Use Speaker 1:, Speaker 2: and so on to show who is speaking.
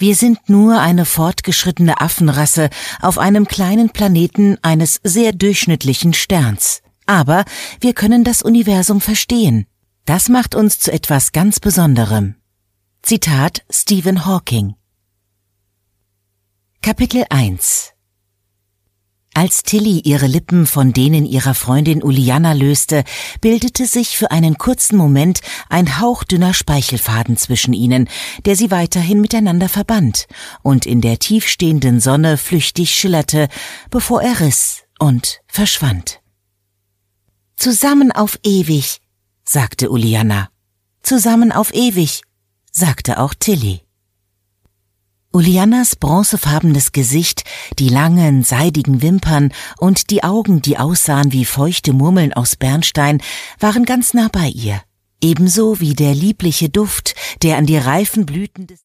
Speaker 1: Wir sind nur eine fortgeschrittene Affenrasse auf einem kleinen Planeten eines sehr durchschnittlichen Sterns. Aber wir können das Universum verstehen. Das macht uns zu etwas ganz Besonderem. Zitat Stephen Hawking. Kapitel 1. Als Tilly ihre Lippen von denen ihrer Freundin Uliana löste, bildete sich für einen kurzen Moment ein hauchdünner Speichelfaden zwischen ihnen, der sie weiterhin miteinander verband und in der tiefstehenden Sonne flüchtig schillerte, bevor er riss und verschwand. »Zusammen auf ewig«, sagte Uliana. »Zusammen auf ewig«, sagte auch Tilly. Ulianas bronzefarbenes Gesicht, die langen, seidigen Wimpern und die Augen, die aussahen wie feuchte Murmeln aus Bernstein, waren ganz nah bei ihr. Ebenso wie der liebliche Duft, der an die reifen Blüten des